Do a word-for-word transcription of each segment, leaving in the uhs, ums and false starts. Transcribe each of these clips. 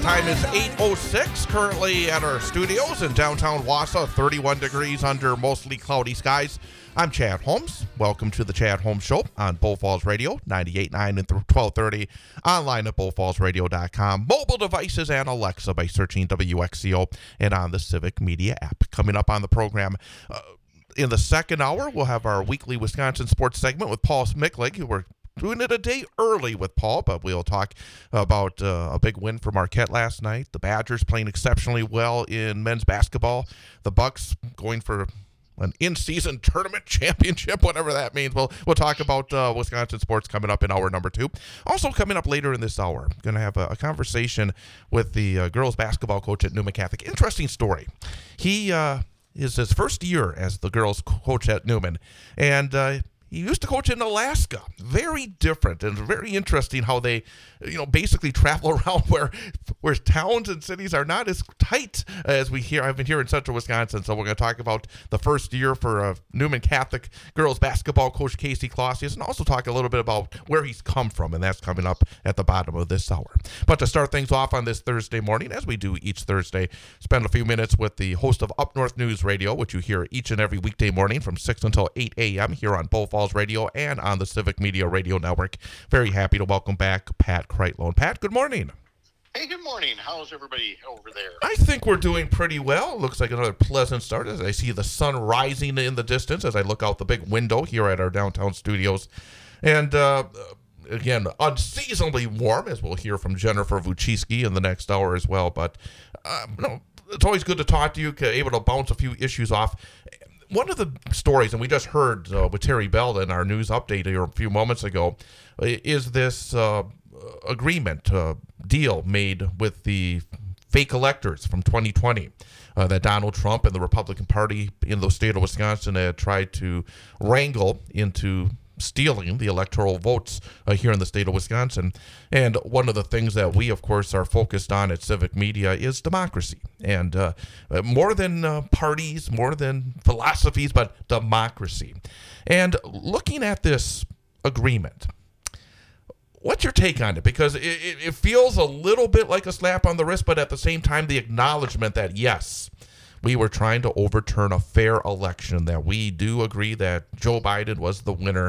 Time is eight oh six, currently at our studios in downtown Wausau, thirty-one degrees under mostly cloudy skies. I'm Chad Holmes. Welcome to the Chad Holmes Show on Bull Falls Radio, ninety-eight point nine and twelve thirty, online at bull falls radio dot com, mobile devices and Alexa by searching W X C O, and on the Civic Media app. Coming up on the program, uh, in the second hour, we'll have our weekly Wisconsin sports segment with Paul Smicklig, who we're doing it a day early with Paul, but we'll talk about uh, a big win for Marquette last night. The Badgers playing exceptionally well in men's basketball. The Bucks going for an in-season tournament championship, whatever that means. We'll, we'll talk about uh, Wisconsin sports coming up in hour number two. Also coming up later in this hour, going to have a, a conversation with the uh, girls basketball coach at Newman Catholic. Interesting story. He uh, is his first year as the girls coach at Newman, and uh, he used to coach in Alaska. Very different and very interesting how they, you know, basically travel around where where towns and cities are not as tight as we hear. I've been here in central Wisconsin, so we're going to talk about the first year for uh, Newman Catholic girls basketball coach Casey Clausius, and also talk a little bit about where he's come from, and that's coming up at the bottom of this hour. But to start things off on this Thursday morning, as we do each Thursday, spend a few minutes with the host of Up North News Radio, which you hear each and every weekday morning from six until eight a.m. here on Bull Falls Radio and on the Civic Media Radio Network. Very happy to welcome back Pat Kreitlow. Pat, good morning. Hey, good morning. How's everybody over there? I think we're doing pretty well. Looks like another pleasant start as I see the sun rising in the distance as I look out the big window here at our downtown studios. And uh, again, unseasonably warm, as we'll hear from Jennifer Vuchiski in the next hour as well. But uh, no, it's always good to talk to you, able to bounce a few issues off. One of the stories, and we just heard uh, with Terry Bell in our news update here a few moments ago, is this uh, agreement, uh, deal made with the fake electors from twenty twenty uh, that Donald Trump and the Republican Party in the state of Wisconsin had tried to wrangle into stealing the electoral votes uh, here in the state of Wisconsin. And one of the things that we, of course, are focused on at Civic Media is democracy. And uh, more than uh, parties, more than philosophies, but democracy. And looking at this agreement, what's your take on it? Because it, it, it feels a little bit like a slap on the wrist, but at the same time, the acknowledgement that, yes, we were trying to overturn a fair election, that we do agree that Joe Biden was the winner,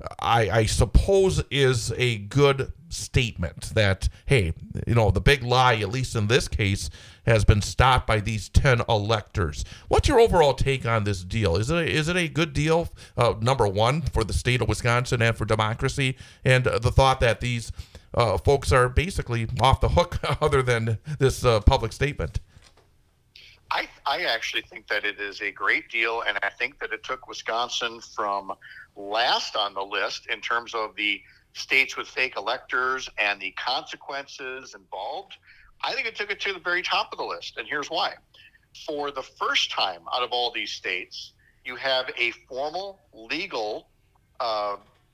I, I suppose is a good statement that, hey, you know, the big lie, at least in this case, has been stopped by these ten electors. What's your overall take on this deal? Is it a, is it a good deal, uh, number one, for the state of Wisconsin and for democracy, and uh, the thought that these uh, folks are basically off the hook other than this uh, public statement? I, I actually think that it is a great deal, and I think that it took Wisconsin from last on the list in terms of the states with fake electors and the consequences involved. I think it took it to the very top of the list, and here's why. For the first time out of all these states, you have a formal legal uh,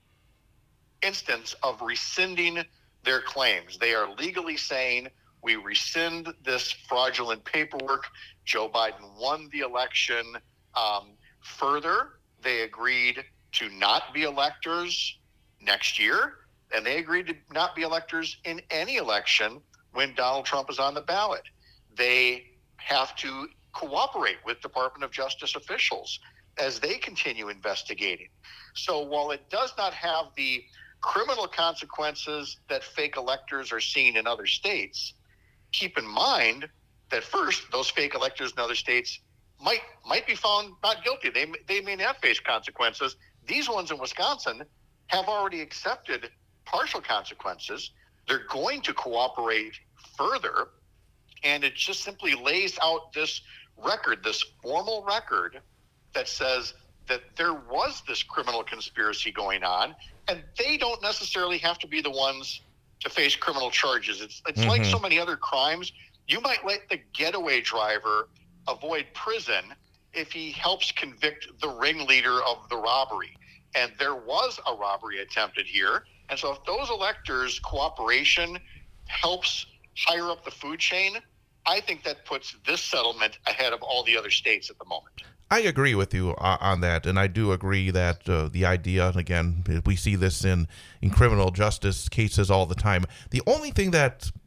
instance of rescinding their claims. They are legally saying, we rescind this fraudulent paperwork. Joe Biden won the election. Um, further, they agreed to not be electors next year, and they agreed to not be electors in any election when Donald Trump is on the ballot. They have to cooperate with Department of Justice officials as they continue investigating. So while it does not have the criminal consequences that fake electors are seeing in other states, keep in mind that first, those fake electors in other states might might be found not guilty. They they may not face consequences. These ones in Wisconsin have already accepted partial consequences. They're going to cooperate further, and it just simply lays out this record, this formal record that says that there was this criminal conspiracy going on, and they don't necessarily have to be the ones to face criminal charges. It's it's mm-hmm. like so many other crimes. You might let the getaway driver avoid prison if he helps convict the ringleader of the robbery. And there was a robbery attempted here. And so if those electors' cooperation helps higher up the food chain, I think that puts this settlement ahead of all the other states at the moment. I agree with you uh, on that, and I do agree that uh, the idea, and again, we see this in, in criminal justice cases all the time. The only thing that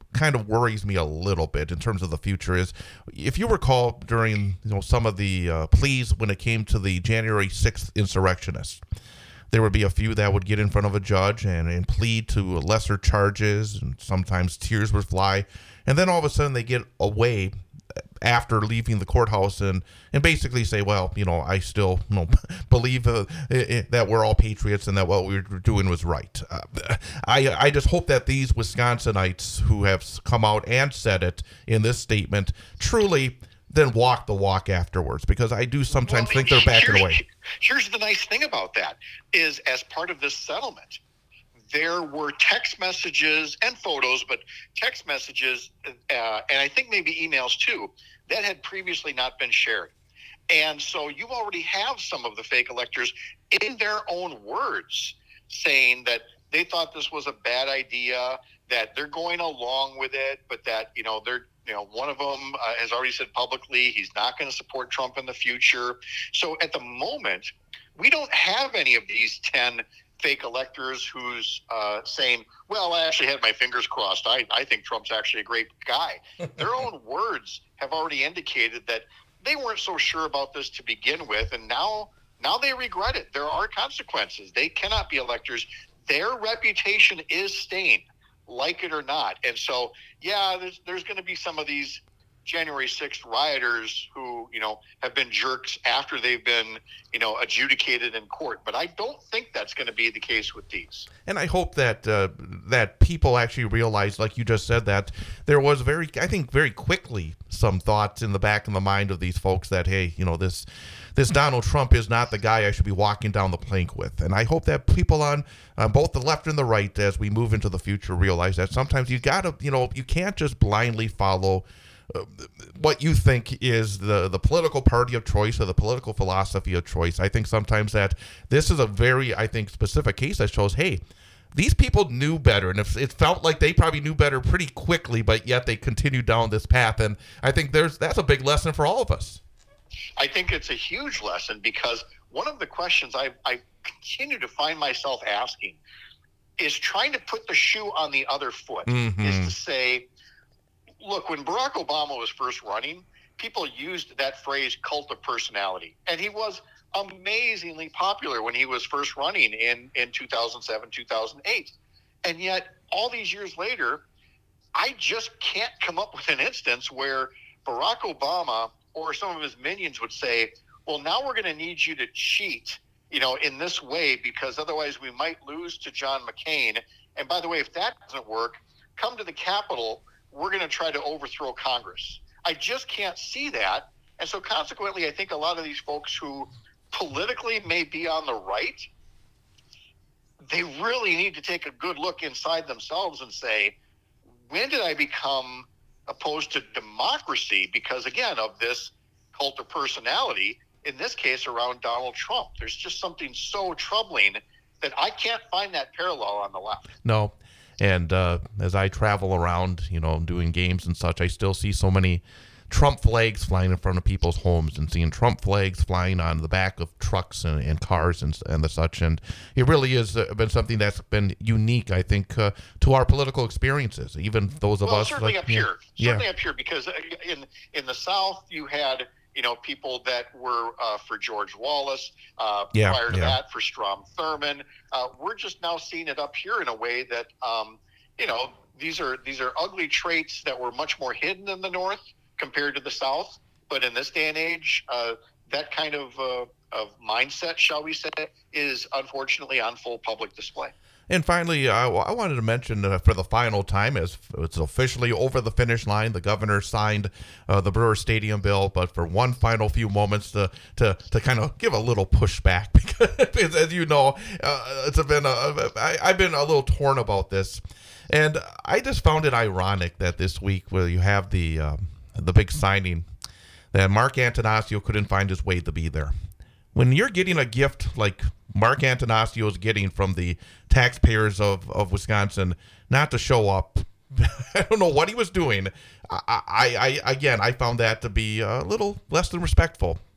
kind of worries me a little bit in terms of the future is, if you recall during you know some of the uh, pleas when it came to the January sixth insurrectionists, there would be a few that would get in front of a judge and, and plead to lesser charges, and sometimes tears would fly, and then all of a sudden they get away after leaving the courthouse and, and basically say, well, you know, I still you know, believe uh, it, that we're all patriots and that what we were doing was right. Uh, I I just hope that these Wisconsinites who have come out and said it in this statement truly then walk the walk afterwards, because I do sometimes well, think they're backing away. Here's the nice thing about that is, as part of this settlement, there were text messages and photos, but text messages, uh, and I think maybe emails too, that had previously not been shared. And so you already have some of the fake electors in their own words saying that they thought this was a bad idea, that they're going along with it, but that, you know, they're, you know, one of them uh, has already said publicly he's not going to support Trump in the future. So at the moment, we don't have any of these ten fake electors who's uh, saying, well, I actually had my fingers crossed. I, I think Trump's actually a great guy. Their own words have already indicated that they weren't so sure about this to begin with, and now now they regret it. There are consequences. They cannot be electors. Their reputation is stained, like it or not. And so, yeah, there's, there's going to be some of these January sixth rioters who, you know, have been jerks after they've been, you know, adjudicated in court. But I don't think that's going to be the case with these. And I hope that uh, that people actually realize, like you just said, that there was very, I think, very quickly some thoughts in the back of the mind of these folks that, hey, you know, this this Donald Trump is not the guy I should be walking down the plank with. And I hope that people on uh, both the left and the right, as we move into the future, realize that sometimes you got to, you know, you can't just blindly follow Uh, what you think is the, the political party of choice or the political philosophy of choice. I think sometimes that this is a very, I think, specific case that shows, hey, these people knew better. And if it felt like they probably knew better pretty quickly, but yet they continued down this path. And I think there's that's a big lesson for all of us. I think it's a huge lesson, because one of the questions I, I continue to find myself asking is trying to put the shoe on the other foot, mm-hmm. is to say, look, when Barack Obama was first running, people used that phrase cult of personality. And he was amazingly popular when he was first running in, in two thousand seven, two thousand eight. And yet, all these years later, I just can't come up with an instance where Barack Obama or some of his minions would say, well, now we're going to need you to cheat, you know, in this way, because otherwise we might lose to John McCain. And by the way, if that doesn't work, come to the Capitol. We're going to try to overthrow Congress. I just can't see that. And so consequently, I think a lot of these folks who politically may be on the right, they really need to take a good look inside themselves and say, when did I become opposed to democracy because, again, of this cult of personality, in this case around Donald Trump? There's just something so troubling that I can't find that parallel on the left. No. And uh, as I travel around, you know, doing games and such, I still see so many Trump flags flying in front of people's homes, and seeing Trump flags flying on the back of trucks and, and cars and, and the such. And it really has been something that's been unique, I think, uh, to our political experiences, even those of well, us. certainly like, up here. Yeah. Certainly up here, because in in the South, you had, you know, people that were uh, for George Wallace, uh, yeah, prior to yeah. that for Strom Thurmond. Uh, we're just now seeing it up here in a way that, um, you know, these are these are ugly traits that were much more hidden in the North compared to the South. But in this day and age, uh, that kind of uh, of mindset, shall we say, is unfortunately on full public display. And finally, I, I wanted to mention uh, for the final time, as it's officially over the finish line, the governor signed uh, the Brewer Stadium bill, but for one final few moments to to, to kind of give a little pushback, because as you know, uh, it's been a, I, I've been a little torn about this, and I just found it ironic that this week, where you have the um, the big signing, that Mark Antanasio couldn't find his way to be there. When you're getting a gift like Mark Antanasio is getting from the taxpayers of, of Wisconsin, not to show up, I don't know what he was doing. I, I, I again, I found that to be a little less than respectful.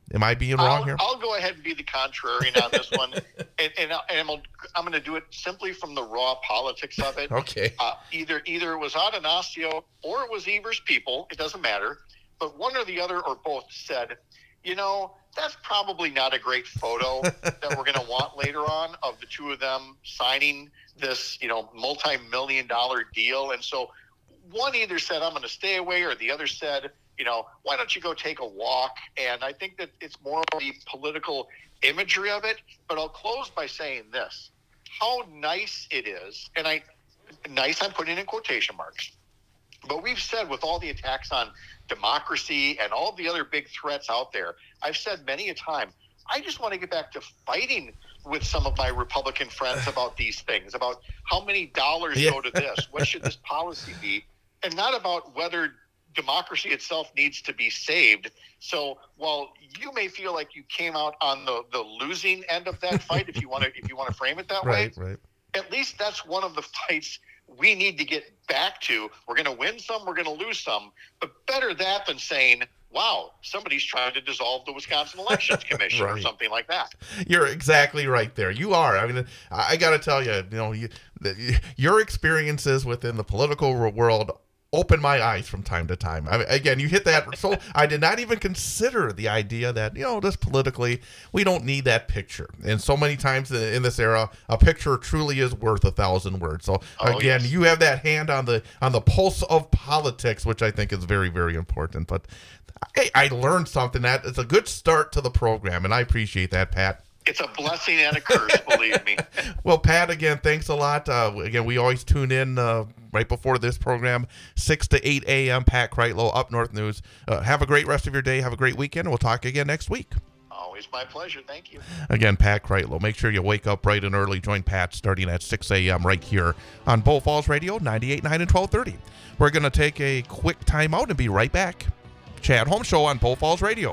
Am I being wrong I'll, here? I'll go ahead and be the contrarian on this one, and, and, and I'm, I'm going to do it simply from the raw politics of it. Okay. Uh, either either it was Atanasio or it was Evers' people. It doesn't matter. But one or the other or both said, you know, that's probably not a great photo that we're going to want later on of the two of them signing this, you know, multi-million dollar deal. And so one either said, I'm going to stay away, or the other said, you know, why don't you go take a walk? And I think that it's more of the political imagery of it. But I'll close by saying this, how nice it is. And I, nice, I'm putting in quotation marks. But we've said with all the attacks on democracy and all the other big threats out there, I've said many a time, I just want to get back to fighting with some of my Republican friends about these things, about how many dollars Yeah. go to this, what should this policy be, and not about whether democracy itself needs to be saved. So while you may feel like you came out on the, the losing end of that fight, if you want to if you want to frame it that Right, way, right. at least that's one of the fights we need to get back to. We're going to win some, we're going to lose some, but better that than saying, wow, somebody's trying to dissolve the Wisconsin Elections Commission Right. or something like that. You're exactly right there. You are. I mean, I, I got to tell you, you know, you, the, your experiences within the political world open my eyes from time to time. I mean, again, you hit that. So I did not even consider the idea that, you know, just politically, we don't need that picture. And so many times in, in this era, a picture truly is worth a thousand words. So Oh, again, yes. you have that hand on the on the pulse of politics, which I think is very, very important. But I, I learned something. That it's a good start to the program, and I appreciate that, Pat. It's a blessing and a curse, believe me. Well, Pat, again, thanks a lot. Uh, again, we always tune in uh, right before this program, six to eight a.m. Pat Kreitlow, Up North News. Uh, have a great rest of your day. Have a great weekend. We'll talk again next week. Always my pleasure. Thank you. Again, Pat Kreitlow. Make sure you wake up bright and early. Join Pat starting at six a.m. right here on Bull Falls Radio, ninety-eight point nine and twelve thirty. We're going to take a quick time out and be right back. Chad Holmes Show on Bull Falls Radio.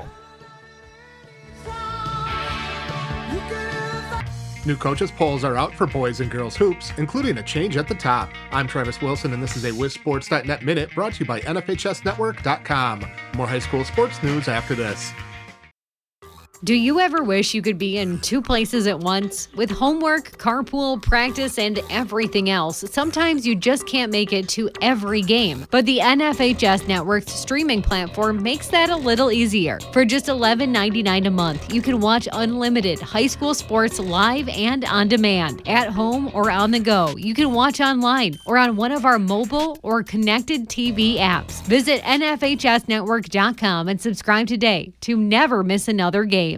New coaches polls are out for boys and girls hoops, including a change at the top. I'm Travis Wilson, and this is a Wiz Sports dot net Minute brought to you by N F H S Network dot com. More high school sports news after this. Do you ever wish you could be in two places at once? With homework, carpool, practice, and everything else, sometimes you just can't make it to every game. But the N F H S Network's streaming platform makes that a little easier. For just eleven ninety-nine a month, you can watch unlimited high school sports live and on demand, at home or on the go. You can watch online or on one of our mobile or connected T V apps. Visit N F H S network dot com and subscribe today to never miss another game.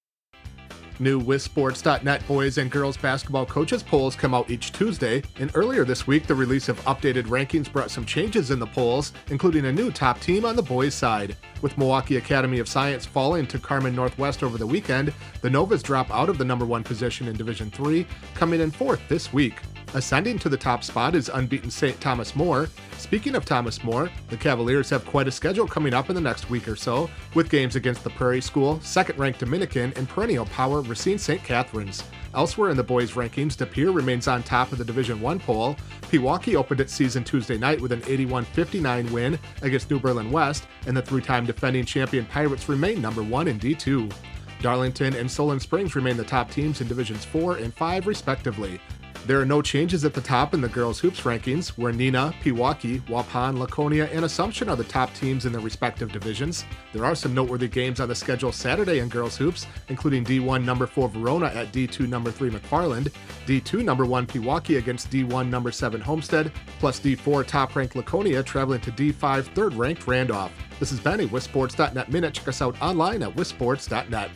New Wiz Sports dot net boys and girls basketball coaches polls come out each Tuesday, and earlier this week the release of updated rankings brought some changes in the polls, including a new top team on the boys' side. With Milwaukee Academy of Science falling to Carmen Northwest over the weekend, the Novas drop out of the number one position in Division three, coming in fourth this week. Ascending to the top spot is unbeaten Saint Thomas More. Speaking of Thomas More, the Cavaliers have quite a schedule coming up in the next week or so, with games against the Prairie School, second-ranked Dominican, and perennial power Racine Saint Catharines. Elsewhere in the boys' rankings, De Pere remains on top of the Division one poll. Pewaukee opened its season Tuesday night with an eighty-one fifty-nine win against New Berlin West, and the three-time defending champion Pirates remain number one in D two. Darlington and Solon Springs remain the top teams in Divisions four and five, respectively. There are no changes at the top in the girls' hoops rankings, where Neenah, Pewaukee, Waupun, Laconia, and Assumption are the top teams in their respective divisions. There are some noteworthy games on the schedule Saturday in girls' hoops, including D one number four Verona at D two number three McFarland, D two number one Pewaukee against D one number seven Homestead, plus D four top-ranked Laconia traveling to D five third-ranked Randolph. This has been a Wiz Sports dot net Minute. Check us out online at Wiz Sports dot net.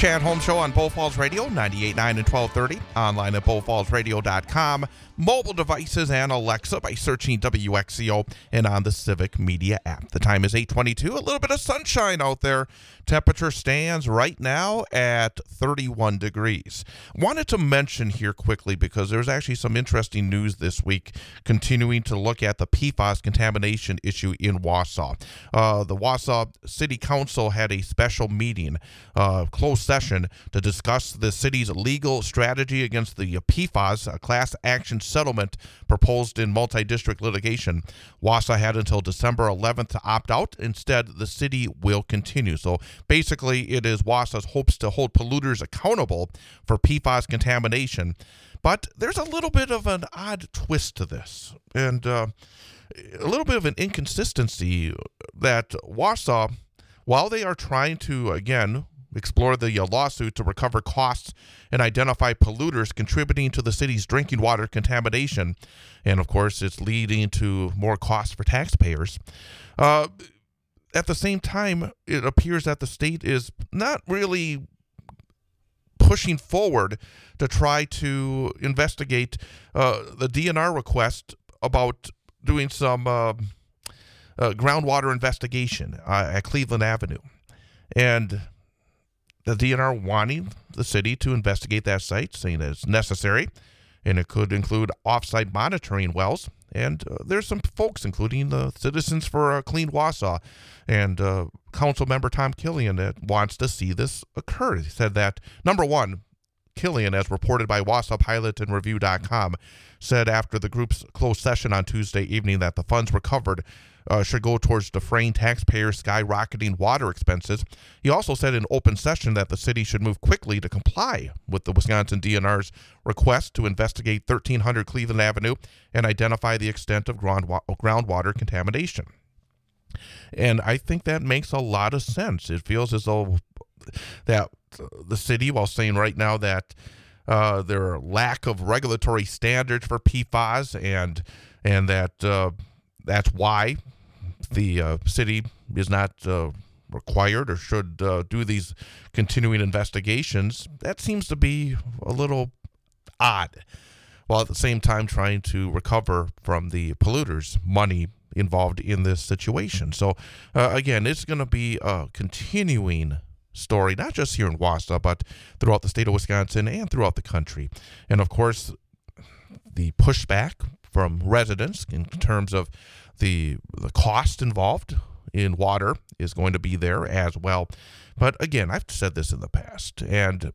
Chad Holmes Show on Bull Falls Radio, ninety-eight point nine and twelve thirty, online at bull falls radio dot com, mobile devices and Alexa by searching W X C O, and on the Civic Media app. The time is eight twenty-two, a little bit of sunshine out there. Temperature stands right now at thirty-one degrees. Wanted to mention here quickly because there's actually some interesting news this week continuing to look at the P FAS contamination issue in Wausau. Uh, the Wausau City Council had a special meeting, uh, closed session, to discuss the city's legal strategy against the P FAS, a class action settlement proposed in multi-district litigation. Wausau had until December eleventh to opt out. Instead, the city will continue. So basically, it is Wausau's hopes to hold polluters accountable for P FAS contamination. But there's a little bit of an odd twist to this, and uh, a little bit of an inconsistency that Wausau, while they are trying to, again, explore the uh, lawsuit to recover costs and identify polluters contributing to the city's drinking water contamination, and of course it's leading to more costs for taxpayers. Uh, at the same time, it appears that the state is not really pushing forward to try to investigate uh, the D N R request about doing some uh, uh, groundwater investigation uh, at Cleveland Avenue. And the D N R wanting the city to investigate that site, saying that it's necessary, and it could include off-site monitoring wells. And uh, there's some folks, including the Citizens for uh, Clean Wausau and uh, Council Member Tom Killian, that wants to see this occur. He said that, number one, Killian, as reported by Wausau Pilot and Review dot com, said after the group's closed session on Tuesday evening that the funds recovered Uh, should go towards defraying taxpayers' skyrocketing water expenses. He also said in open session that the city should move quickly to comply with the Wisconsin D N R's request to investigate thirteen hundred Cleveland Avenue and identify the extent of groundwa- groundwater contamination. And I think that makes a lot of sense. It feels as though that the city, while saying right now that uh, there are lack of regulatory standards for P FAS and and that uh, that's why the uh, city is not uh, required or should uh, do these continuing investigations, that seems to be a little odd, while at the same time trying to recover from the polluters money involved in this situation. So, uh, again, it's going to be a continuing story, not just here in Wausau, but throughout the state of Wisconsin and throughout the country. And, of course, the pushback from residents in terms of the the cost involved in water is going to be there as well. But again, I've said this in the past, and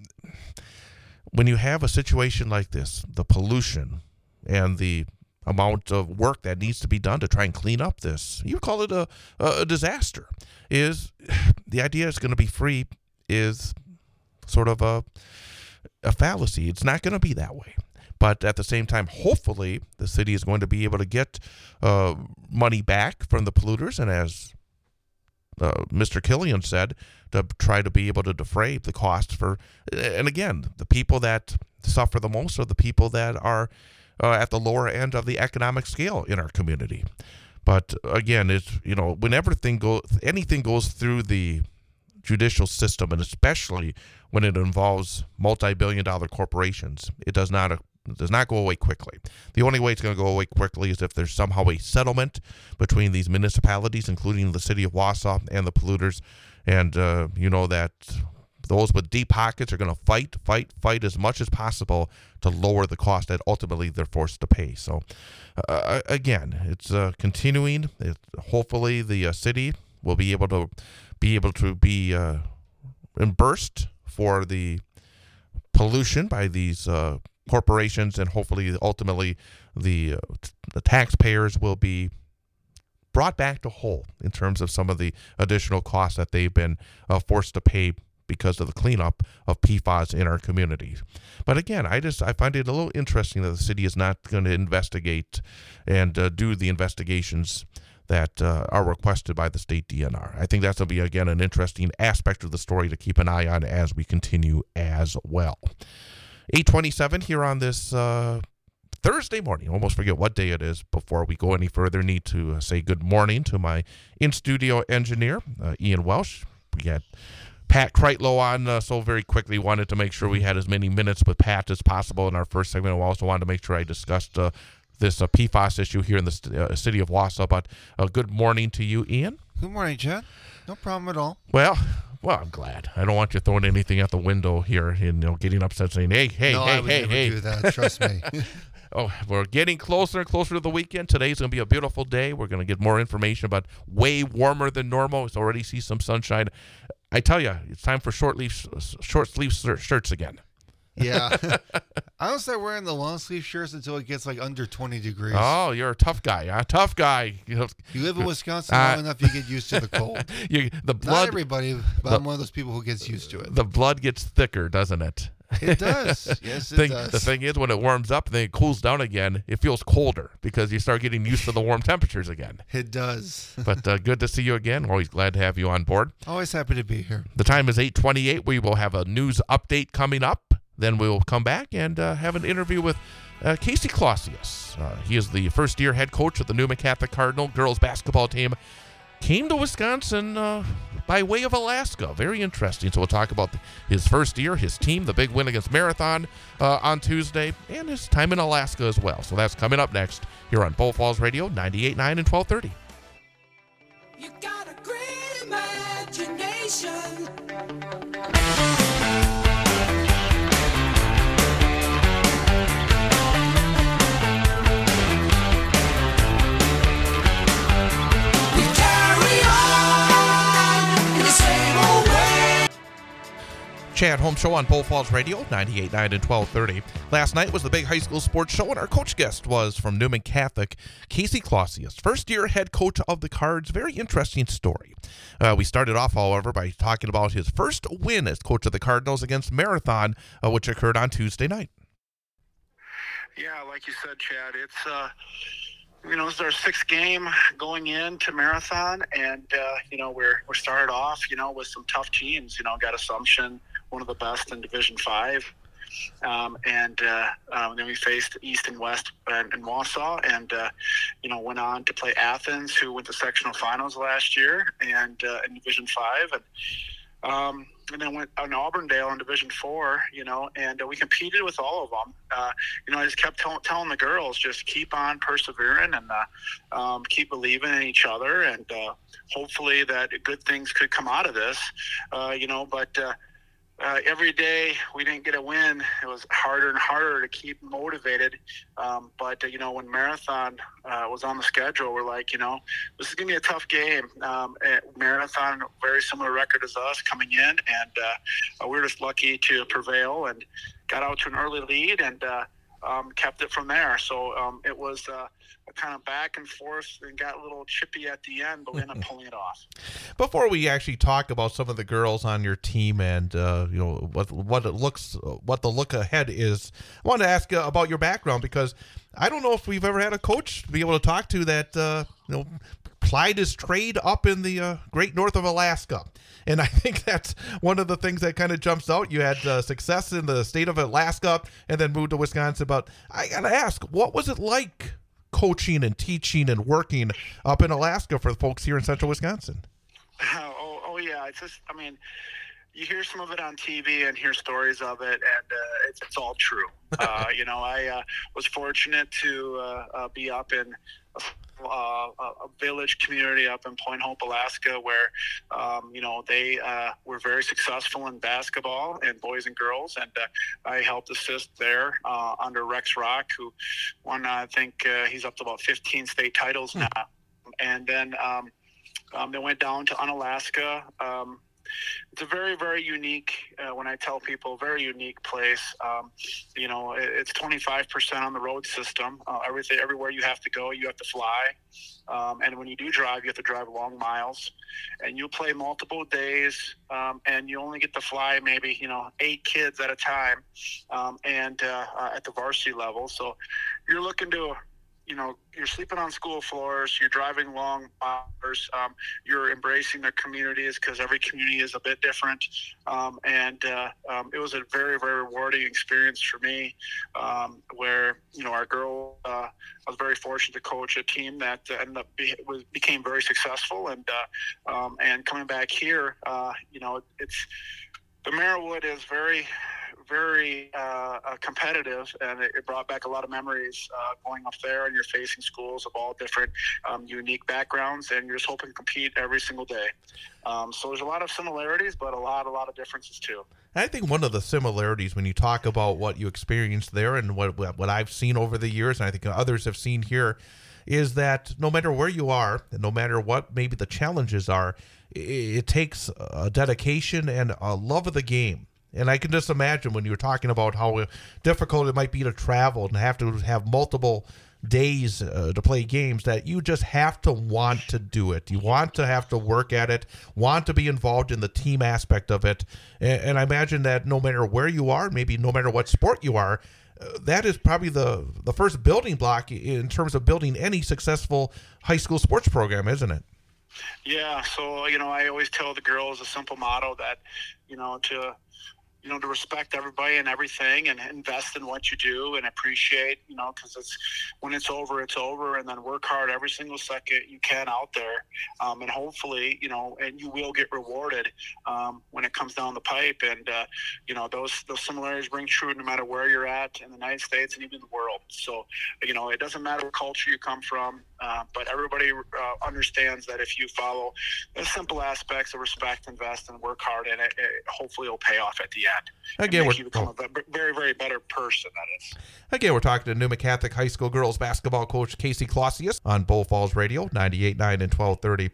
when you have a situation like this, the pollution and the amount of work that needs to be done to try and clean up this, you call it a, a disaster, is the idea it's going to be free is sort of a, a fallacy. It's not going to be that way. But at the same time, hopefully, the city is going to be able to get uh, money back from the polluters, and as uh, Mister Killian said, to try to be able to defray the costs for, and again, the people that suffer the most are the people that are uh, at the lower end of the economic scale in our community. But again, it's, you know, when everything goes, anything goes through the judicial system, and especially when it involves multi-billion dollar corporations, it does not It does not go away quickly. The only way it's going to go away quickly is if there's somehow a settlement between these municipalities, including the city of Wausau and the polluters. And uh, you know that those with deep pockets are going to fight, fight, fight as much as possible to lower the cost that ultimately they're forced to pay. So, uh, again, it's uh, continuing. It, hopefully, the uh, city will be able to be able to be uh, reimbursed for the pollution by these uh, corporations, and hopefully ultimately the, uh, t- the taxpayers will be brought back to whole in terms of some of the additional costs that they've been uh, forced to pay because of the cleanup of P FAS in our communities. But again, I just I find it a little interesting that the city is not going to investigate and uh, do the investigations that uh, are requested by the state D N R. I think that's going to be, again, an interesting aspect of the story to keep an eye on as we continue as well. eight twenty-seven here on this uh, Thursday morning. Almost forget what day it is. Before we go any further, need to uh, say good morning to my in-studio engineer, uh, Ian Welsh. We got Pat Kreitlow on uh, so very quickly. Wanted to make sure we had as many minutes with Pat as possible in our first segment. I also wanted to make sure I discussed uh, this uh, P FAS issue here in the st- uh, city of Wausau. But uh, good morning to you, Ian. Good morning, Chad. No problem at all. Well, well, I'm glad. I don't want you throwing anything at the window here and you know getting upset saying, "Hey, hey, no, hey, I would hey, never hey." do that. Trust me. Oh, we're getting closer and closer to the weekend. Today's going to be a beautiful day. We're going to get more information about way warmer than normal. It's already see some sunshine. I tell you, it's time for short sleeve short sleeve shirts again. Yeah. I don't start wearing the long sleeve shirts until it gets like under twenty degrees. Oh, you're a tough guy. A tough guy. You, know, you live in Wisconsin uh, long enough, you get used to the cold. You, the blood, Not everybody, but the, I'm one of those people who gets used to it. The blood gets thicker, doesn't it? It does. Yes, it thing, does. The thing is, when it warms up and then it cools down again, it feels colder because you start getting used to the warm temperatures again. It does. But uh, good to see you again. Always glad to have you on board. Always happy to be here. The time is eight twenty-eight. We will have a news update coming up. Then we'll come back and uh, have an interview with uh, Casey Clausius. Uh, he is the first-year head coach of the Newman Catholic Cardinal girls basketball team. Came to Wisconsin uh, by way of Alaska. Very interesting. So we'll talk about his first year, his team, the big win against Marathon uh, on Tuesday, and his time in Alaska as well. So that's coming up next here on Bull Falls Radio, ninety-eight point nine and twelve thirty. You got a great imagination. Chad Home Show on Bull Falls Radio, ninety-eight point nine and twelve thirty. Last night was the big high school sports show, and our coach guest was from Newman Catholic, Casey Clausius, first-year head coach of the Cards. Very interesting story. Uh, we started off, however, by talking about his first win as coach of the Cardinals against Marathon, uh, which occurred on Tuesday night. Yeah, like you said, Chad, it's uh, you know, it's our sixth game going into Marathon, and uh, you know, we're we're started off, you know, with some tough teams. You know, got Assumption, one of the best in Division Five, um, and uh, um, then we faced East and West and, and Wausau, and uh, you know, went on to play Athens, who went to sectional finals last year, and uh, in Division Five, and um, and then went on Auburndale in Division Four, you know, and uh, we competed with all of them. Uh, you know, I just kept t- telling the girls, just keep on persevering and uh, um, keep believing in each other, and uh, hopefully that good things could come out of this, uh, you know, but uh, Uh, every day we didn't get a win. It was harder and harder to keep motivated. Um, but, uh, you know, when Marathon uh, was on the schedule, we're like, you know, this is going to be a tough game. Um, Marathon, very similar record as us coming in. And uh, we were just lucky to prevail and got out to an early lead and uh, um, kept it from there. So um, it was uh, a kind of back and forth and got a little chippy at the end, but we ended up pulling it off. Before we actually talk about some of the girls on your team and uh, you know what what it looks what the look ahead is, I want to ask uh, about your background, because I don't know if we've ever had a coach be able to talk to that uh, you know plied his trade up in the uh, great north of Alaska. And I think that's one of the things that kind of jumps out. You had uh, success in the state of Alaska and then moved to Wisconsin. But I got to ask, what was it like coaching and teaching and working up in Alaska for the folks here in central Wisconsin? Oh, oh yeah. It's just, I mean, you hear some of it on T V and hear stories of it, and uh, it's, it's all true. Uh, you know, I uh, was fortunate to uh, uh, be up in a, uh, a village community up in Point Hope, Alaska, where, um, you know, they uh, were very successful in basketball and boys and girls, and uh, I helped assist there uh, under Rex Rock, who won, I think uh, he's up to about fifteen state titles hmm. now. And then um, um, they went down to Unalaska. Um, It's a very, very unique, uh, when I tell people, very unique place. Um, you know, it, it's twenty-five percent on the road system. Uh, everything, everywhere you have to go, you have to fly. Um, and when you do drive, you have to drive long miles. And you play multiple days, um, and you only get to fly maybe, you know, eight kids at a time, um, and uh, uh, at the varsity level. So you're looking to you know, you're sleeping on school floors, you're driving long hours, um, you're embracing their communities because every community is a bit different. Um, and uh, um, it was a very, very rewarding experience for me um, where, you know, our girl, uh, I was very fortunate to coach a team that uh, ended up be, was, became very successful. And, uh, um, and coming back here, uh, you know, it's, the Merriwood is very, very uh, uh, competitive, and it, it brought back a lot of memories uh, going up there, and you're facing schools of all different um, unique backgrounds, and you're just hoping to compete every single day. Um, so there's a lot of similarities, but a lot, a lot of differences too. I think one of the similarities when you talk about what you experienced there and what what I've seen over the years, and I think others have seen here, is that no matter where you are, and no matter what maybe the challenges are, it, it takes a dedication and a love of the game. And I can just imagine when you were talking about how difficult it might be to travel and have to have multiple days uh, to play games, that you just have to want to do it. You want to have to work at it, want to be involved in the team aspect of it. And, and I imagine that no matter where you are, maybe no matter what sport you are, uh, that is probably the, the first building block in terms of building any successful high school sports program, isn't it? Yeah. So, you know, I always tell the girls a simple motto that, you know, to you know, to respect everybody and everything and invest in what you do and appreciate, you know, because it's when it's over, it's over, and then work hard every single second you can out there. Um, and hopefully, you know, and you will get rewarded um, when it comes down the pipe. And, uh, you know, those, those similarities ring true no matter where you're at in the United States and even the world. So, you know, it doesn't matter what culture you come from, uh, but everybody uh, understands that if you follow the simple aspects of respect, invest, and work hard in it, it hopefully it'll pay off at the end. Again, we're you become a very, very better person, that is. Again, we're talking to Newman Catholic High School girls basketball coach Casey Clausius on Bull Falls Radio, ninety-eight point nine and twelve thirty.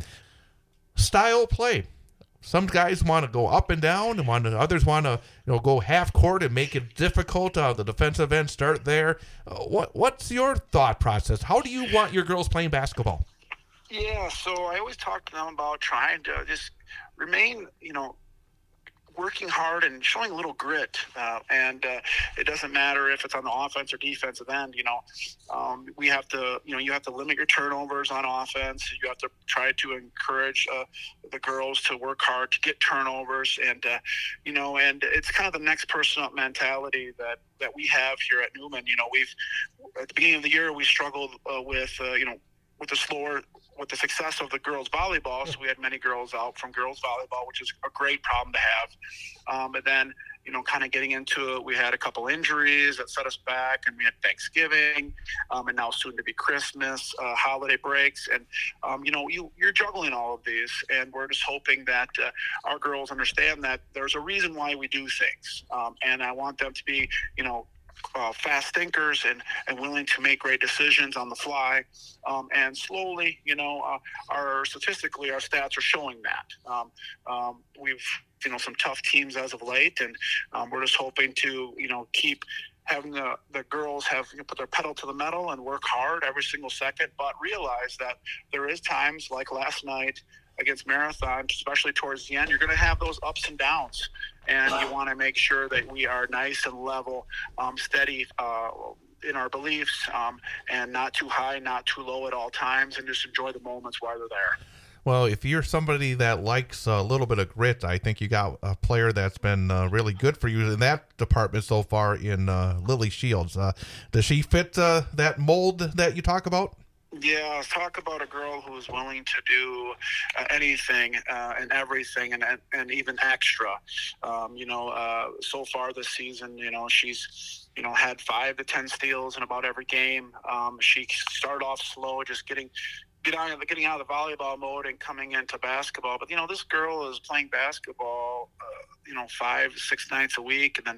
Style play. Some guys want to go up and down, and want to, others want to, you know, go half court and make it difficult. Uh, the defensive end start there. Uh, what What's your thought process? How do you want your girls playing basketball? Yeah, so I always talk to them about trying to just remain, you know, working hard and showing a little grit. Uh, and uh, it doesn't matter if it's on the offense or defensive end, you know, um, we have to, you know, you have to limit your turnovers on offense. You have to try to encourage uh, the girls to work hard to get turnovers. And, uh, you know, and it's kind of the next person up mentality that, that we have here at Newman. You know, we've, at the beginning of the year, we struggled uh, with, uh, you know, with the slower, with the success of the girls volleyball. So we had many girls out from girls volleyball, which is a great problem to have. Um, but then, you know, kind of getting into it, we had a couple injuries that set us back, and we had Thanksgiving, um, and now soon to be Christmas, uh, holiday breaks. And, um, you know, you, you're juggling all of these, and we're just hoping that uh, our girls understand that there's a reason why we do things. Um, and I want them to be, you know, Uh, fast thinkers and, and willing to make great decisions on the fly. Um, and slowly, you know, uh, our statistically, our stats are showing that. Um, um, we've, you know, some tough teams as of late, and um, we're just hoping to, you know, keep having the, the girls have you know, put their pedal to the metal and work hard every single second, but realize that there is times like last night against Marathon, especially towards the end, you're going to have those ups and downs. And you want to make sure that we are nice and level, um, steady uh, in our beliefs, um, and not too high, not too low at all times, and just enjoy the moments while they're there. Well, if you're somebody that likes a little bit of grit, I think you got a player that's been uh, really good for you in that department so far in uh, Lily Shields. Uh, does she fit uh, that mold that you talk about? Yeah, talk about a girl who is willing to do uh, anything uh, and everything, and, and and even extra. Um, you know, uh, so far this season, you know, she's you know had five to ten steals in about every game. Um, she started off slow, just getting. Get out, getting out of the volleyball mode and coming into basketball. But, you know, this girl is playing basketball, uh, you know, five, six nights a week, and then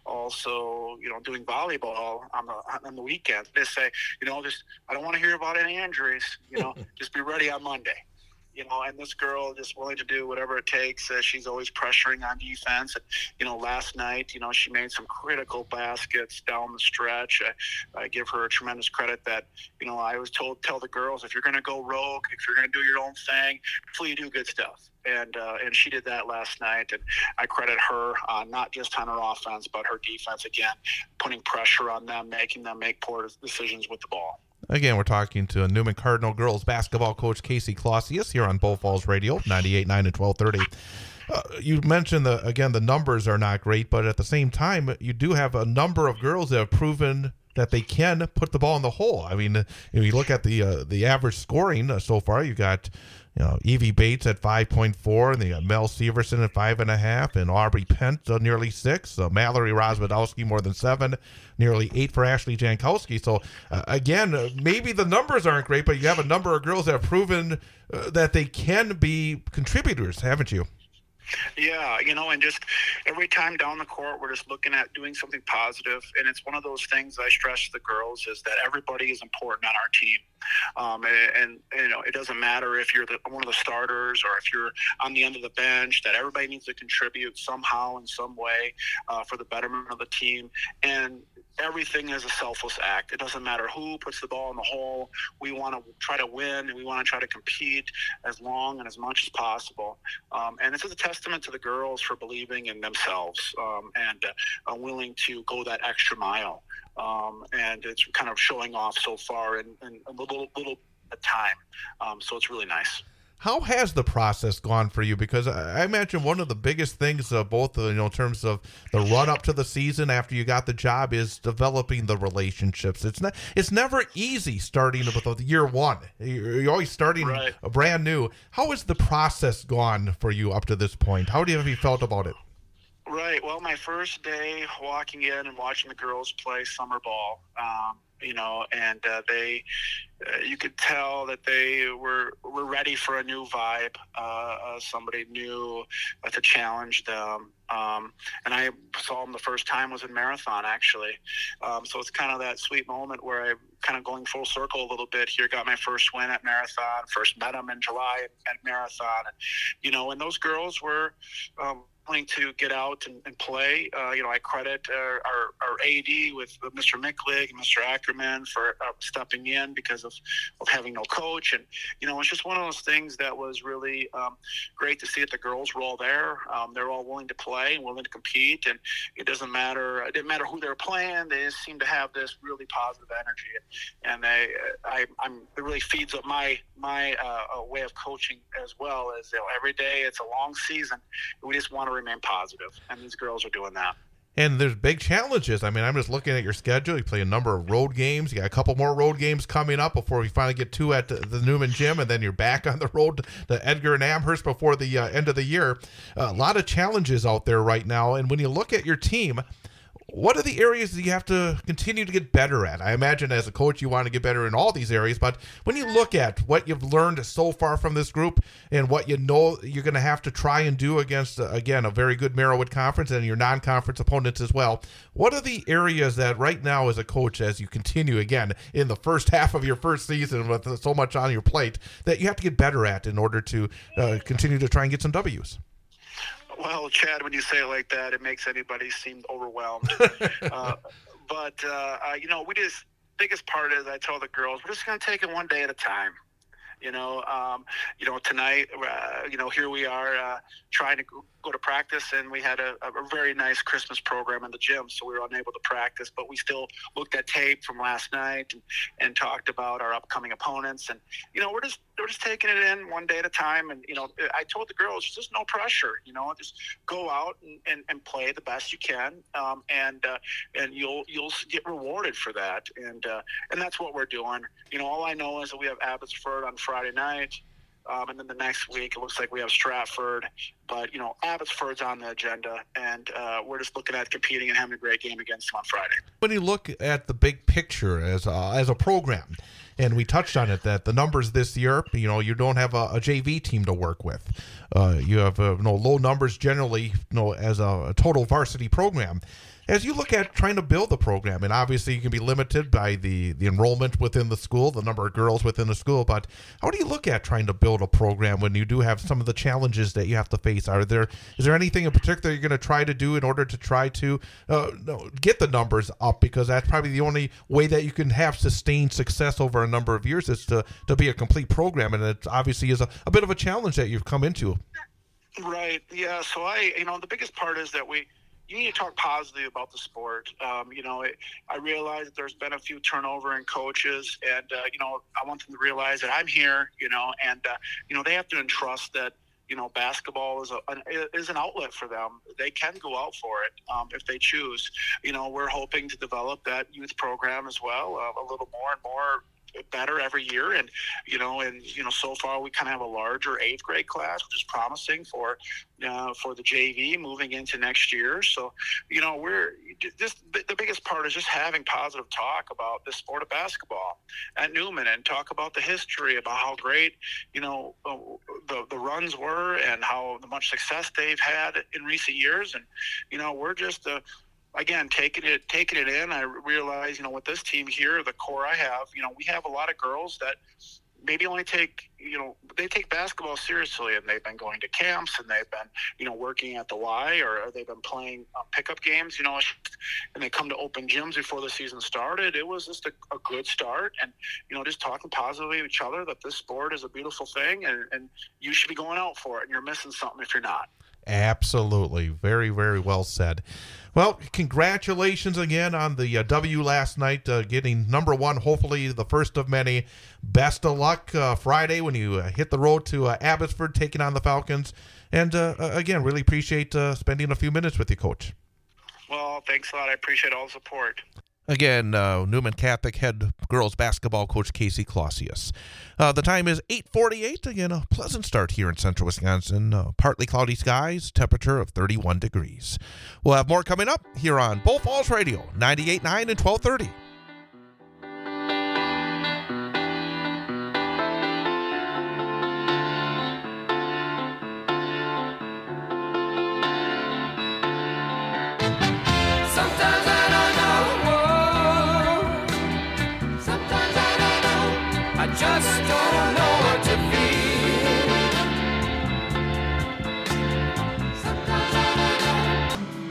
also, you know, doing volleyball on the on the weekends. They say, you know, just I don't want to hear about any injuries. You know, just be ready on Monday. You know, and this girl just willing to do whatever it takes. Uh, she's always pressuring on defense. And, you know, last night, you know, she made some critical baskets down the stretch. I, I give her a tremendous credit that, you know, I was told, tell the girls, if you're going to go rogue, if you're going to do your own thing, hopefully you do good stuff. And uh, and she did that last night. And I credit her uh, not just on her offense, but her defense, again, putting pressure on them, making them make poor decisions with the ball. Again, we're talking to Newman Cardinal girls basketball coach Casey Clausius here on Bow Falls Radio, ninety-eight point nine and twelve thirty. Uh, you mentioned, the, again, the numbers are not great, but at the same time, you do have a number of girls that have proven that they can put the ball in the hole. I mean, if you look at the uh, the average scoring uh, so far, you got, you know, Evie Bates at five point four, and then you got Mel Severson at five point five, and Aubrey Pent uh, nearly six, uh, Mallory Roswadowski more than seven, nearly eight for Ashley Jankowski. So, uh, again, uh, maybe the numbers aren't great, but you have a number of girls that have proven uh, that they can be contributors, haven't you? Yeah, you know, and just every time down the court, we're just looking at doing something positive. And it's one of those things I stress to the girls is that everybody is important on our team. Um, and, and, you know, it doesn't matter if you're the, one of the starters or if you're on the end of the bench, that everybody needs to contribute somehow in some way uh, for the betterment of the team. And everything is a selfless act. It doesn't matter who puts the ball in the hole. We want to try to win, and we want to try to compete as long and as much as possible. Um, and this is a testament to the girls for believing in themselves um, and uh, willing to go that extra mile. Um, and it's kind of showing off so far in, in a little, little time. Um, so it's really nice. How has the process gone for you? Because I imagine one of the biggest things, uh, both uh, you know, in terms of the run up to the season after you got the job, is developing the relationships. It's not, it's never easy starting with year one. You're always starting right. a brand new. How has the process gone for you up to this point? How do you have you felt about it? Right. Well, my first day walking in and watching the girls play summer ball, um, you know, and uh, they, uh, you could tell that they were were ready for a new vibe, uh, uh, somebody new uh, to challenge them. Um, and I saw them the first time was in Marathon, actually. Um, so it's kind of that sweet moment where I kind of going full circle a little bit here, got my first win at Marathon, first met them in July at Marathon. And, you know, and those girls were um, willing to get out and, and play. Uh, you know, I credit our, our, our A D with Mister Micklig and Mister Ackerman for uh, stepping in because of, of having no coach. And, you know, it's just one of those things that was really um, great to see that the girls were all there. Um, they're all willing to play and willing to compete. And it doesn't matter, it didn't matter who they're playing. They just seem to have this really positive energy. And they, I, I'm, it really feeds up my, my uh, way of coaching as well as, you know, every day it's a long season. We just want to remain positive, and these girls are doing that. And there's big challenges. I mean, I'm just looking at your schedule. You play a number of road games. You got a couple more road games coming up before we finally get two at the, the Newman Gym, and then you're back on the road to Edgar and Amherst before the uh, end of the year. Uh, a lot of challenges out there right now. And when you look at your team, what are the areas that you have to continue to get better at? I imagine as a coach you want to get better in all these areas, but when you look at what you've learned so far from this group and what you know you're going to have to try and do against, uh, again, a very good Merriwood Conference and your non-conference opponents as well, what are the areas that right now as a coach, as you continue, again, in the first half of your first season with so much on your plate, that you have to get better at in order to uh, continue to try and get some W's? Well, Chad, when you say it like that, it makes anybody seem overwhelmed. uh, but, uh, uh, you know, we just, biggest part is I tell the girls, we're just going to take it one day at a time. You know, um, you know, tonight, uh, you know, here we are uh, trying to go to practice, and we had a, a very nice Christmas program in the gym, so we were unable to practice, but we still looked at tape from last night and, and talked about our upcoming opponents. And, you know, we're just, we're just taking it in one day at a time. And, you know, I told the girls, just no pressure, you know, just go out and, and, and play the best you can. Um, and, uh, and you'll, you'll get rewarded for that. And, uh, and that's what we're doing. You know, all I know is that we have Abbotsford on Friday night. Um, and then the next week, it looks like we have Stratford. But, you know, Abbotsford's on the agenda, and uh, we're just looking at competing and having a great game against them on Friday. When you look at the big picture as a, as a program, and we touched on it, that the numbers this year, you know, you don't have a, a J V team to work with. Uh, you have uh, you know, low numbers generally, you know, as a, a total varsity program. As you look at trying to build the program, and obviously you can be limited by the, the enrollment within the school, the number of girls within the school, but how do you look at trying to build a program when you do have some of the challenges that you have to face? Are there is there anything in particular you're going to try to do in order to try to uh, no, get the numbers up? Because that's probably the only way that you can have sustained success over a number of years is to, to be a complete program, and it obviously is a, a bit of a challenge that you've come into. Right. Yeah. So I, you know, the biggest part is that we, you need to talk positively about the sport. Um, you know, it, I realize that there's been a few turnover in coaches, and uh, you know, I want them to realize that I'm here. You know, and uh, you know, they have to entrust that, you know, basketball is a an, is an outlet for them. They can go out for it um, if they choose. You know, we're hoping to develop that youth program as well, uh, a little more and more better every year. And, you know, and, you know, so far we kind of have a larger eighth grade class, which is promising for, uh, for the J V moving into next year. So, you know, we're just, the biggest part is just having positive talk about the sport of basketball at Newman, and talk about the history, about how great, you know, uh, the, the runs were, and how much success they've had in recent years. And, you know, we're just a, Again, taking it, taking it in, I realize, you know, with this team here, the core I have, you know, we have a lot of girls that maybe only take, you know, they take basketball seriously, and they've been going to camps, and they've been, you know, working at the Y, or they've been playing uh, pickup games, you know, and they come to open gyms before the season started. It was just a, a good start, and, you know, just talking positively to each other that this sport is a beautiful thing, and, and you should be going out for it, and you're missing something if you're not. Absolutely. Very, very well said. Well, congratulations again on the uh, W last night, uh, getting number one, hopefully the first of many. Best of luck uh, Friday when you uh, hit the road to uh, Abbotsford, taking on the Falcons. And uh, again, really appreciate uh, spending a few minutes with you, Coach. Well, thanks a lot. I appreciate all the support. Again, uh, Newman Catholic head girls basketball coach Casey Clausius. Uh, the time is eight forty-eight. Again, a pleasant start here in central Wisconsin. Uh, partly cloudy skies, temperature of thirty-one degrees. We'll have more coming up here on Bull Falls Radio, ninety-eight point nine and twelve thirty. Just don't know what to feel. Sometimes I don't know.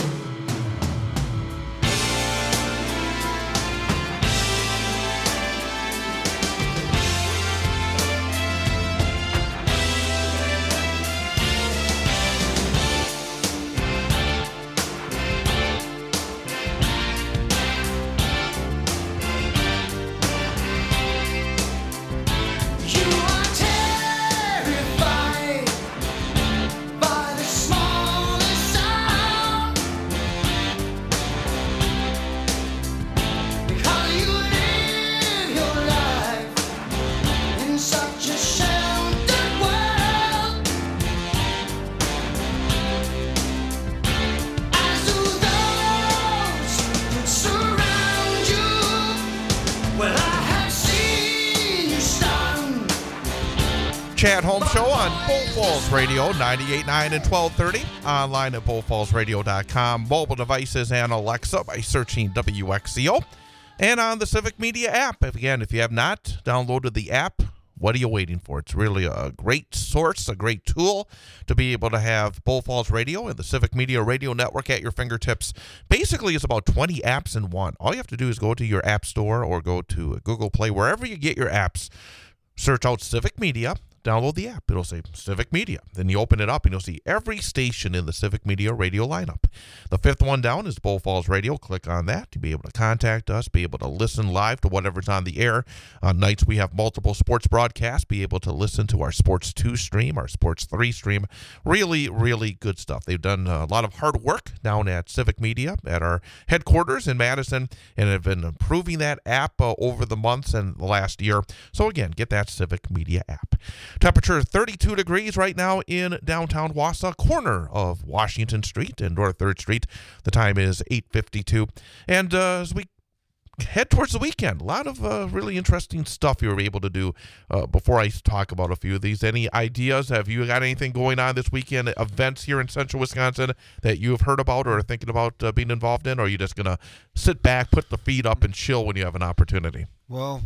Chad Holmes Show on Bull Falls Radio, ninety-eight point nine and twelve thirty. Online at bull falls radio dot com. Mobile devices and Alexa by searching W X C O. And on the Civic Media app. Again, if you have not downloaded the app, what are you waiting for? It's really a great source, a great tool to be able to have Bull Falls Radio and the Civic Media Radio Network at your fingertips. Basically, it's about twenty apps in one. All you have to do is go to your app store or go to Google Play, wherever you get your apps. Search out Civic Media. Download the app. It'll say Civic Media. Then you open it up and you'll see every station in the Civic Media radio lineup. The fifth one down is Bull Falls Radio. Click on that to be able to contact us, be able to listen live to whatever's on the air. On nights we have multiple sports broadcasts, be able to listen to our Sports two stream, our Sports three stream. Really, really good stuff. They've done a lot of hard work down at Civic Media at our headquarters in Madison and have been improving that app uh, over the months and the last year. So again, get that Civic Media app. Temperature thirty-two degrees right now in downtown Wausau, corner of Washington Street and North third Street. The time is eight fifty-two. And uh, as we head towards the weekend, a lot of uh, really interesting stuff you were able to do. Uh, before I talk about a few of these, any ideas? Have you got anything going on this weekend, events here in central Wisconsin that you have heard about or are thinking about uh, being involved in? Or are you just going to sit back, put the feet up, and chill when you have an opportunity? Well,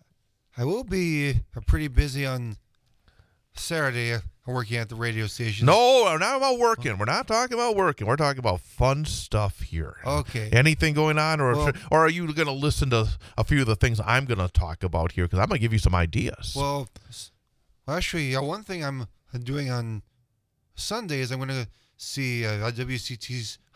I will be pretty busy on Saturday. I'm working at the radio station. No, we're not about working. We're not talking about working. We're talking about fun stuff here. Okay. Anything going on, or well, or are you going to listen to a few of the things I'm going to talk about here? Because I'm going to give you some ideas. Well, well actually, uh, one thing I'm doing on Sunday is I'm going to see uh, W C T's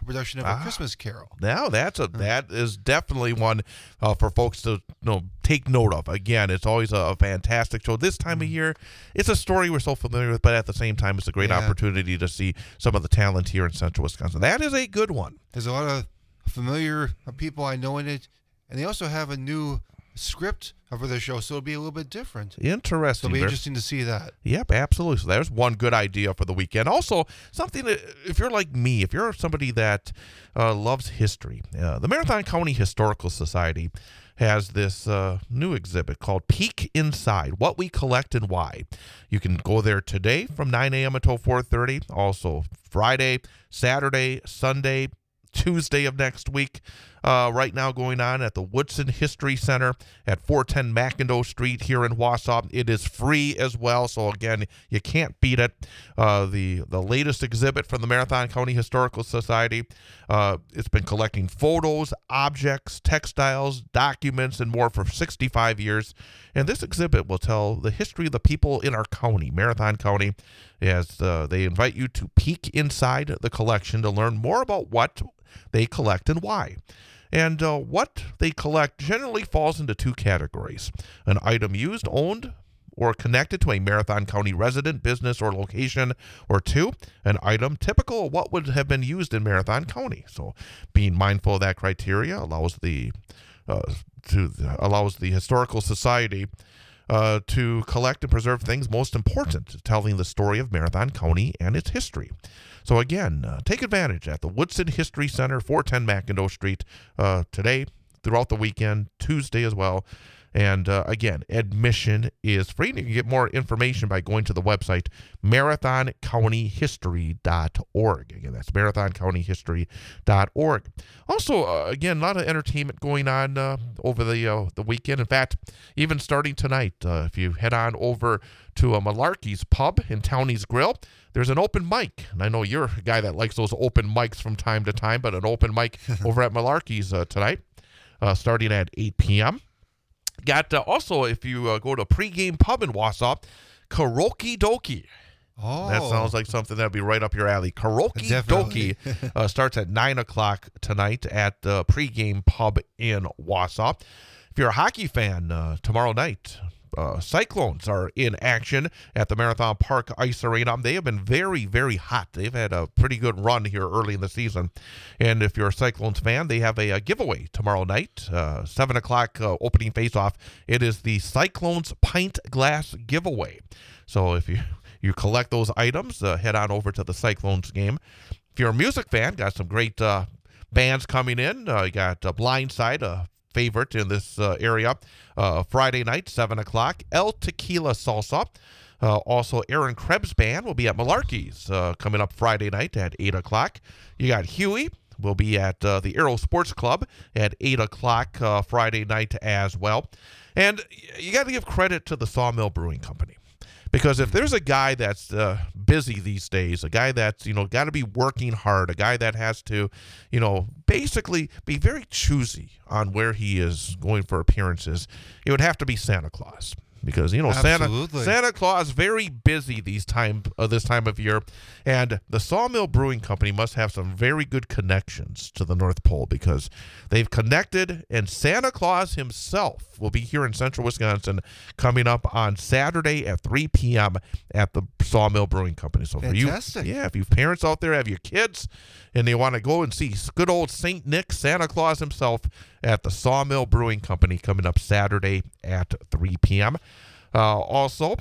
a production of Ah. A Christmas Carol. Now that's a that is definitely one uh, for folks to you know take note of. Again, it's always a, a fantastic show. This time of year, it's a story we're so familiar with, but at the same time, it's a great Yeah. opportunity to see some of the talent here in Central Wisconsin. That is a good one. There's a lot of familiar people I know in it, and they also have a new script for the show, so it'll be a little bit different. So Interesting. it'll be Very- interesting to see that. Yep, absolutely. So there's one good idea for the weekend. Also, something that, if you're like me, if you're somebody that uh, loves history, uh, the Marathon County Historical Society has this uh, new exhibit called Peek Inside, What We Collect and Why. You can go there today from nine a.m. until four thirty. Also, Friday, Saturday, Sunday, Tuesday of next week. Uh, right now going on at the Woodson History Center at four ten McIndoe Street here in Wausau. It is free as well, so again, you can't beat it. Uh, the, the latest exhibit from the Marathon County Historical Society, uh, it's been collecting photos, objects, textiles, documents, and more for sixty-five years. And this exhibit will tell the history of the people in our county, Marathon County, as uh, they invite you to peek inside the collection to learn more about what they collect and why. And uh, what they collect generally falls into two categories: an item used, owned, or connected to a Marathon County resident, business, or location, or two, an item typical of what would have been used in Marathon County. So being mindful of that criteria allows the uh, to allows the Historical Society uh, to collect and preserve things most important to telling the story of Marathon County and its history. So again, uh, take advantage at the Woodson History Center, four ten McIndoe Street, uh, today, throughout the weekend, Tuesday as well. And uh, again, admission is free. And you can get more information by going to the website marathon county history dot org. Again, that's marathon county history dot org. Also, uh, again, a lot of entertainment going on uh, over the uh, the weekend. In fact, even starting tonight, uh, if you head on over to a Malarkey's Pub in Townie's Grill, there's an open mic. And I know you're a guy that likes those open mics from time to time, but an open mic over at Malarkey's uh, tonight, uh, starting at eight p.m. Got uh, also, if you uh, go to Pregame Pub in Wausau, Karaoke Dokie. Oh, That sounds like something that'd be right up your alley. Karaoke Definitely. Dokie uh, starts at nine o'clock tonight at the Pregame Pub in Wausau. If you're a hockey fan, uh, tomorrow night, uh, Cyclones are in action at the Marathon Park Ice Arena. They have been very, very hot. They've had a pretty good run here early in the season. And if you're a Cyclones fan, they have a, a giveaway tomorrow night, uh, seven o'clock uh, opening face-off. It is the Cyclones Pint Glass Giveaway. So if you, you collect those items, uh, head on over to the Cyclones game. If you're a music fan, got some great uh, bands coming in. Uh, you got uh, Blindside, a favorite in this uh, area. Uh, Friday night, seven o'clock, El Tequila Salsa. Uh, also, Aaron Krebs Band will be at Malarkey's uh, coming up Friday night at eight o'clock. You got Huey will be at uh, the Aero Sports Club at eight o'clock uh, Friday night as well. And you got to give credit to the Sawmill Brewing Company. Because if there's a guy that's uh, busy these days, a guy that's, you know, got to be working hard, a guy that has to, you know, basically be very choosy on where he is going for appearances, it would have to be Santa Claus. Because, you know, Santa Absolutely. Santa Claus very busy these time uh, this time of year, and the Sawmill Brewing Company must have some very good connections to the North Pole because they've connected, and Santa Claus himself will be here in Central Wisconsin coming up on Saturday at three p.m. at the Sawmill Brewing Company. So for you, Fantastic. yeah, if you parents out there have your kids and they want to go and see good old Saint Nick, Santa Claus himself at the Sawmill Brewing Company coming up Saturday at three p.m. Uh, also,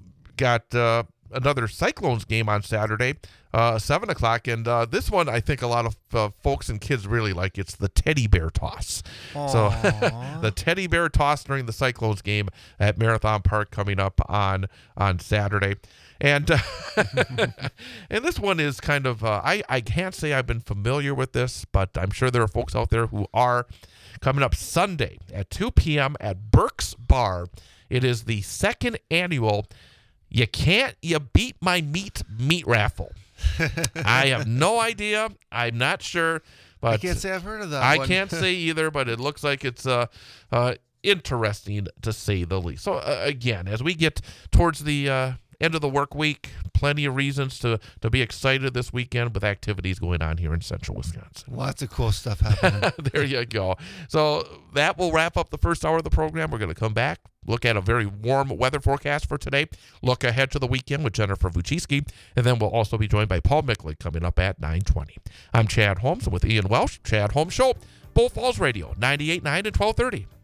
got uh, another Cyclones game on Saturday, uh, seven o'clock. And uh, this one, I think a lot of uh, folks and kids really like. It's the teddy bear toss. So the teddy bear toss during the Cyclones game at Marathon Park coming up on, on Saturday. And uh, and this one is kind of, uh, I, I can't say I've been familiar with this, but I'm sure there are folks out there who are. Coming up Sunday at two p.m. at Burke's Bar. It is the second annual You Can't You Beat My Meat meat raffle. I have no idea. I'm not sure. But I can't say I've heard of that I one. can't say either, but it looks like it's uh, uh, interesting to say the least. So, uh, again, as we get towards the uh, end of the work week. Plenty of reasons to, to be excited this weekend with activities going on here in central Wisconsin. Lots of cool stuff happening. There you go. So that will wrap up the first hour of the program. We're going to come back, look at a very warm weather forecast for today, look ahead to the weekend with Jennifer Vucicki, and then we'll also be joined by Paul Micklig coming up at nine twenty. I'm Chad Holmes, and with Ian Welsh, Chad Holmes Show, Bull Falls Radio, ninety-eight point nine and twelve thirty.